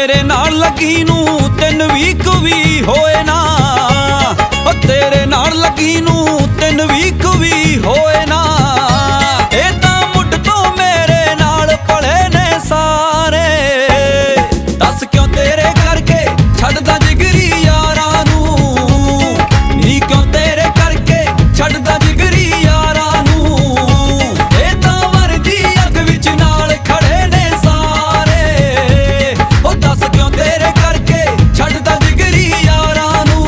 तेरे नाल लगी नू 3 वीक भी होए ना, ओ तेरे नाल लगी नू 3 वीक भी होए ना। ए तां मुड तो मेरे नाल पले ने सारे, दस क्यों तेरे करके छड्डदा जिगरी यारां नू, नी क्यों तेरे करके छड्डदा जिगरी यारां नू। ए तां वरदी अग विच नाल खड़े ने सारे, ओ दस क्यों तेरे करके छड्डदा जिगरी यारां नू।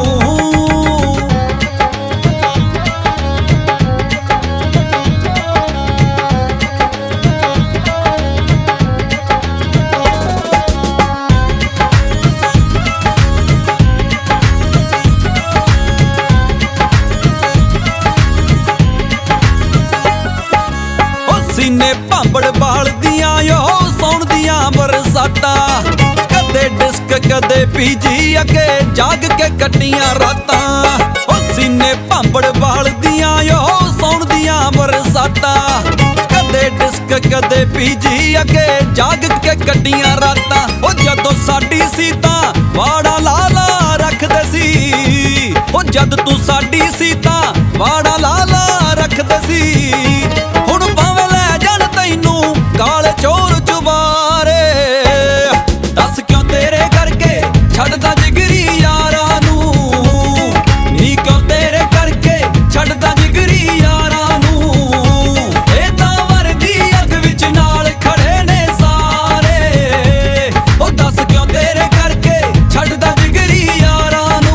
सीने भांबड़ बालदियां यो सौण दियां बरसातां, कदे डिस्क कदे पीजी अगे जाग के कट्टियां रातां। ओ सीने भांबड़ बालदियां यो सौण दियां बरसातां, कदे डिस्क कदे पीजी अगे जाग के कट्टियां रातां। ओ जदों साडी सी तां वाड़ा लाला रखदे सी, ओ जद तू साडी सी तां वाड़ा लाला रखदे सी। हुण भावें लै जाण तैनू काले चोर चुबारे, दस क्यों तेरे करके छड्डदा जिगरी यारां नू, नी क्यों तेरे करके छड्डदा जिगरी यारां नू। ए तां वरदी अग विच नाल खड़े ने सारे, ओ दस क्यों तेरे करके छड्डदा जिगरी यारां नू।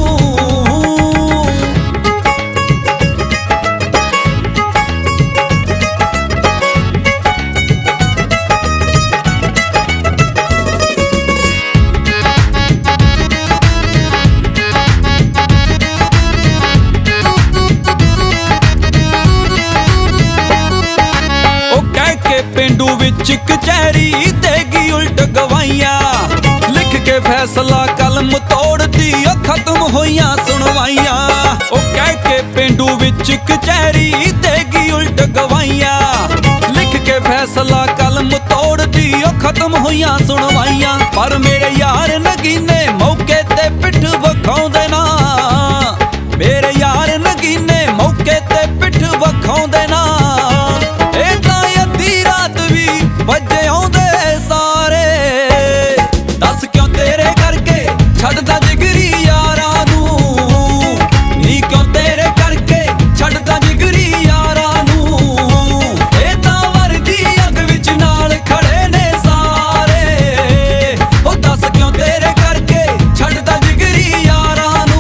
पेंडू विच कचहरी देगी उल्ट गवाइयां, लिख के फैसला कलम तोड़दी खत्म होइयां सुनवाइयां। ओ कह के पेंडू विच कचहरी देगी उल्ट गवाइयां, लिख के फैसला कलम तोड़दी खत्म होइयां सुनवाइयां। पर मेरे यार नगीने मौके ते पिठ वखाउंदे ना, मेरे यार नगीने मौके ते पिठ वखाउंदे ना। वजे आउंदे सारे, दस क्यों तेरे करके छड्डदा जिगरी यारां नू, नी क्यों तेरे करके छड्डदा जिगरी यारां नू। ए तां वरदी अग विच नाल खड़े ने सारे, ओ दस क्यों तेरे करके छड्डदा जिगरी यारां नू।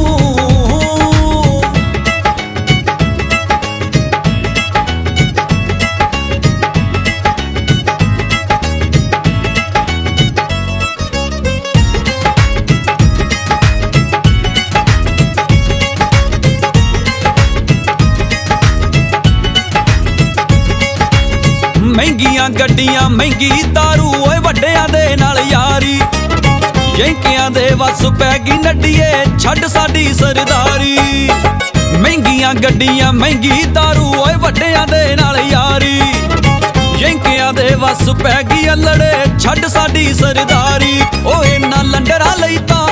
महंगियां गड्डियां महंगी दारू ओए वड्डियां दे नाल यारी, यंकियां दे वस पै गई नड्डिए छड्ड साडी सरदारी। महंगियां गड्डियां महंगी दारू ओए वड्डियां दे नाल यारी, यंकियां दे वस पै गई अल्लड़े छड्ड साडी सरदारी। ओ इन्हां लंडरां लई तां